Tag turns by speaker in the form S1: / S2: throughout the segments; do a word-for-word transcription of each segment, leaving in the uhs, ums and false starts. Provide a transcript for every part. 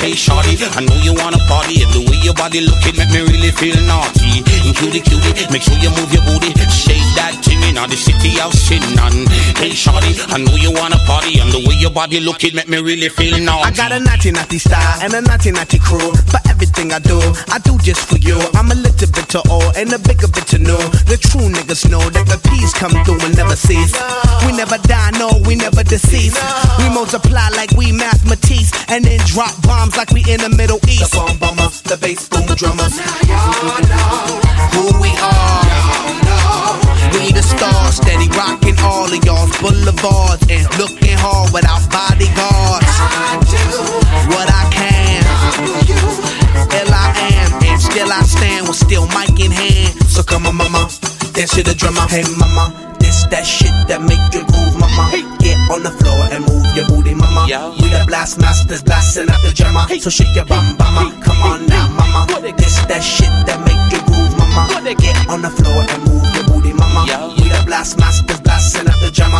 S1: Hey shawty, I know you wanna party, and the way your body looking make me really feel naughty. And cutie cutie, make sure you move your booty, shake that thing in all the city I've seen on. Hey shawty, I know you wanna party, and the way your body looking make me really feel naughty.
S2: I got a naughty naughty style and a naughty naughty crew. For everything I do, I do just for you. I'm a little bit to old and a bigger bit to know. The true niggas know that the peace come through and never cease. We never die, no, we never decease. We multiply like we mathematics, and then drop bombs like we in the Middle East. The bomb bombers, the bass boom drummers. Y'all know who we are. Y'all know we the stars, steady rocking all of y'all's boulevards and looking hard without bodyguards. I do what I can. Ill I am, and still I stand with still mic in hand. So come on, mama, dance to the drummer. Hey, mama, this that shit that make you groove, mama. Get on the floor and move your booty, mama. We the blast masters, blasting out the drummer. So shake your bum, mama. Come on now, mama. This that shit that make you groove, mama. Get on the floor and move your booty, mama. We the blast masters, blasting out the drummer.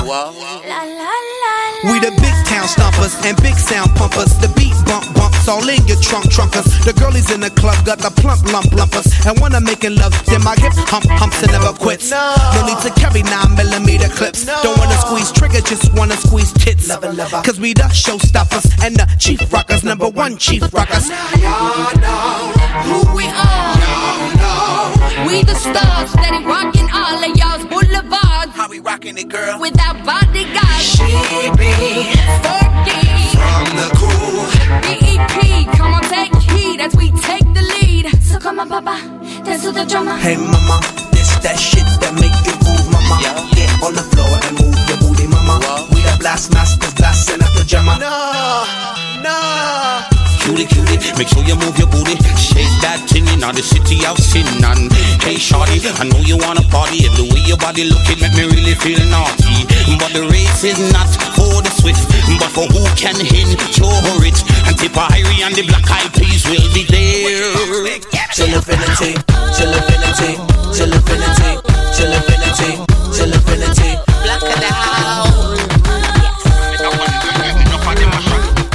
S2: We the big town stompers and big sound pumpers. The beat bump bumps all in your trunk trunkers. The girlies in the club got the plump lump lumpers. And when I'm making love, then my hip hump humps and never quits. No, no need to carry nine millimeter clips. No. Don't wanna squeeze trigger, just wanna squeeze tits. Lover, lover. Cause we the showstoppers and the chief rockers, number one chief rockers. Now y'all know who we are. Y'all know
S3: we the stars, steady rocking all of y'all's boulevards.
S2: How we rocking it, girl?
S3: Without bodyguards.
S2: She be
S3: Fergie
S2: from the cool
S3: B E P, come on, take heed as we take the lead. So come on, papa, dance to the drummer.
S2: Hey, mama, this that shit that make you move, mama. Yeah. Get on the floor and move your booty, mama. Whoa. We the blast masters, blasting up the drummer. No, no.
S1: Cutie cutie, make sure you move your booty, shake that thing in all the city I've seen on. Hey shawty, I know you wanna party, and the way your body looking make me really feel naughty. But the race is not for the swift, but for who can endure it. And Tipperary and the Black Eyed Peas will be there
S2: till infinity.